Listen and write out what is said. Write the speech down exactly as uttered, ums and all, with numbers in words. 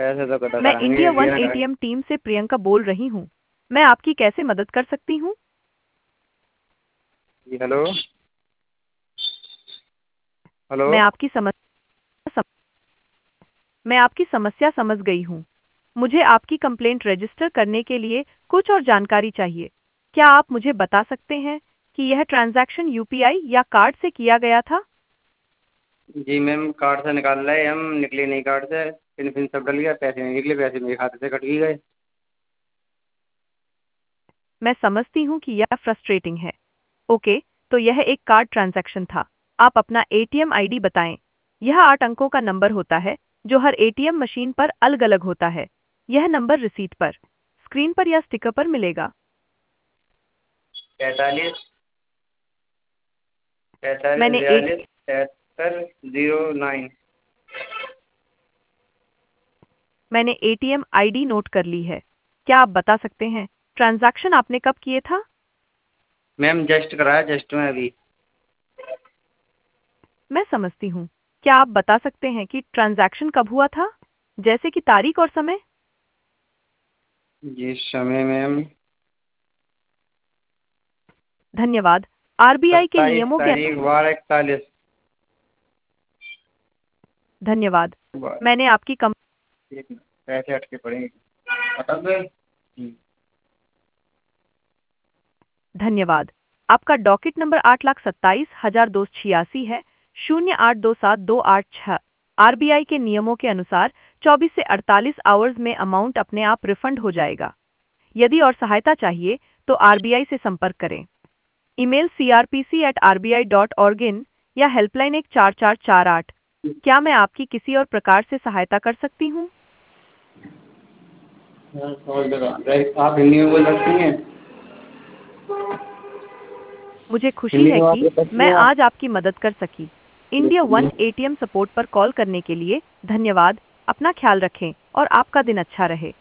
पैसे तो कटा मैं कराएंगे, इंडिया ये वन ना करेंगे। एटीएम टीम से प्रियंका बोल रही हूँ। मैं आपकी कैसे मदद कर सकती हूँ? जी हेलो। हेलो। मैं आपकी समस्या सम... मैं आपकी समस्या समझ गई हूँ। मुझे आपकी कंप्लेंट रजिस्टर करने के लिए कुछ और जानकारी चाहिए। क्या आप मुझे बता सकते हैं कि यह ट्रांजैक्शन यूपीआई या कार्ड से किया गया था? जी मैम, कार्ड से निकाल रहे हम, निकले नहीं कार्ड से, पिन फिन सब डल गया, पैसे नहीं निकले, पैसे मेरे खाते से कट ही गए। मैं समझती हूँ कि यह फ्रस्ट्रेटिंग है। ओके, तो यह एक कार्ड ट्रांजैक्शन था। आप अपना एटीएम आईडी बताएं। यह आठ अंकों का नंबर होता है जो हर एटीएम मशीन पर अलग अलग होता है। यह नंबर रिसीट पर, स्क्रीन पर या स्टिकर पर मिलेगा। पैंतालीस पैंतालीस मैंने एक बयालीस तिहत्तर जीरो नाइन। मैंने एटीएम आईडी नोट कर ली है। क्या आप बता सकते हैं ट्रांजैक्शन आपने कब किए था? मैम जस्ट कराया, जस्ट में अभी। मैं समझती हूँ। क्या आप बता सकते हैं कि ट्रांजैक्शन कब हुआ था, जैसे कि तारीख और समय? जी समय मैम धन्यवाद। आरबीआई के सत्ताईस नियमों के तारीख बारह इकतालीस। धन्यवाद। मैंने आपकी कम एक मिनट, पैसे अटके पड़ेंगे, बता दो। हम्म, धन्यवाद। आपका डॉकेट नंबर आठ लाख सत्ताईस हजार दो सौ छियासी है। शून्य आठ दो सात दो आठ छह। आरबीआई के नियमों के अनुसार चौबीस से अड़तालीस आवर्स में अमाउंट अपने आप रिफंड हो जाएगा। यदि और सहायता चाहिए तो आरबीआई से संपर्क करें। Email C R P C at R B I dot org in या हेल्पलाइन एक चार चार चार आठ। क्या मैं आपकी किसी और प्रकार से सहायता कर सकती हूँ? हाँ, समझ लगा। राइट, आप हिंदी में बोल सकती हैं? मुझे खुशी हिंदी है में बात कि कर सकती मैं हैं आप? आज आपकी मदद कर सकी। इंडिया वन एटीएम सपोर्ट पर कॉल करने के लिए धन्यवाद। अपना ख्याल रखें और आपका दिन अच्छा रहे।